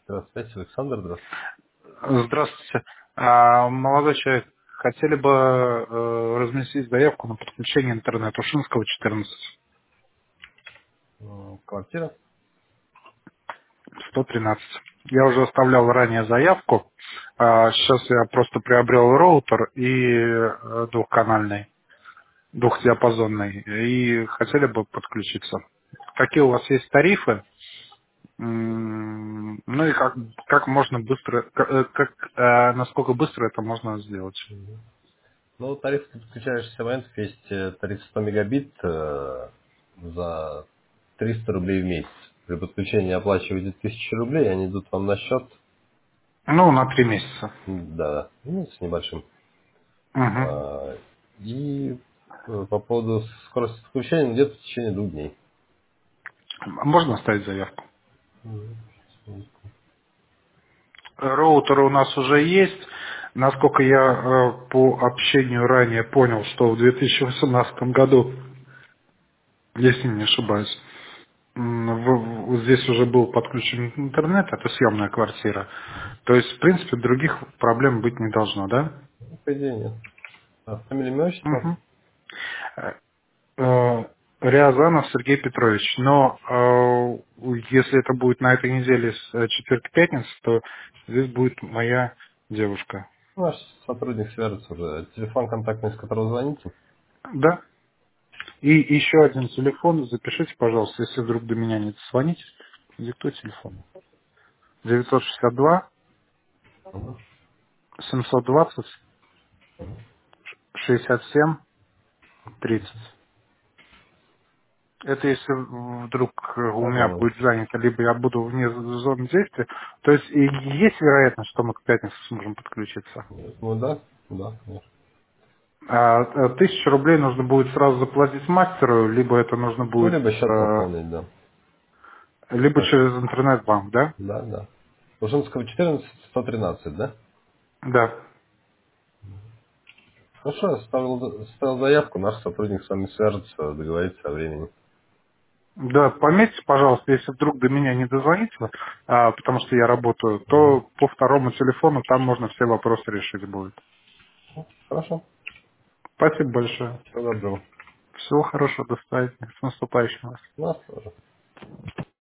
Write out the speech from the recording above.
Здравствуйте, Александр, здравствуйте. Здравствуйте. Молодой человек, хотели бы разместить заявку на подключение интернета Ушинского, 14, Квартира? 113. Я уже оставлял ранее заявку. Сейчас я просто приобрел роутер и двухканальный, двухдиапазонный, и хотели бы подключиться. Какие у вас есть тарифы? Ну и как можно быстро, насколько быстро это можно сделать? Ну, тариф ты подключаешься в момент, есть тариф 100 мегабит за 300 рублей в месяц. При подключении оплачиваете 1000 рублей, они идут вам на счет, Ну, на 3 месяца. да, ну, с небольшим. Мгм. А, И по поводу скорости подключения, где-то в течение 2 дней. Можно оставить заявку? Мгм. Роутер у нас уже есть. Насколько я по общению ранее понял, что в 2018 году, если не ошибаюсь, здесь уже был подключен интернет, это съемная квартира. То есть, в принципе, других проблем быть не должно, да? Ну, по идее, нет. Фамилия, имя, отчество? Мгм. Э, Рязанов Сергей Петрович. Но если это будет на этой неделе с четверг пятница, то здесь будет моя девушка. Наш сотрудник свяжется уже. Телефон контактный, с которого звоните. Да. И еще один телефон. Запишите, пожалуйста, если вдруг до меня не дозвонитесь. Диктуй телефон. 962 720 67 30. Это если вдруг у меня Пожалуйста. будет занято, либо я буду вне зоны действия. То есть и есть вероятность, что мы к пятнице сможем подключиться. Ну да, да, конечно. 1000 рублей нужно будет сразу заплатить мастеру, либо это нужно Ну, будет, либо счет пополнить, да. либо Так, через интернет-банк, да? да, да. Ужинского 14, 113, да? Да. Хорошо, я ставил заявку, наш сотрудник с вами свяжется, договорится о времени. Да, пометьте, пожалуйста, если вдруг до меня не дозвонится, потому что я работаю, Мгм. то по второму телефону там можно все вопросы решить будет. Хорошо, Спасибо большое. всего доброго. Всего хорошего, до свидания. С наступающим вас. Нас тоже.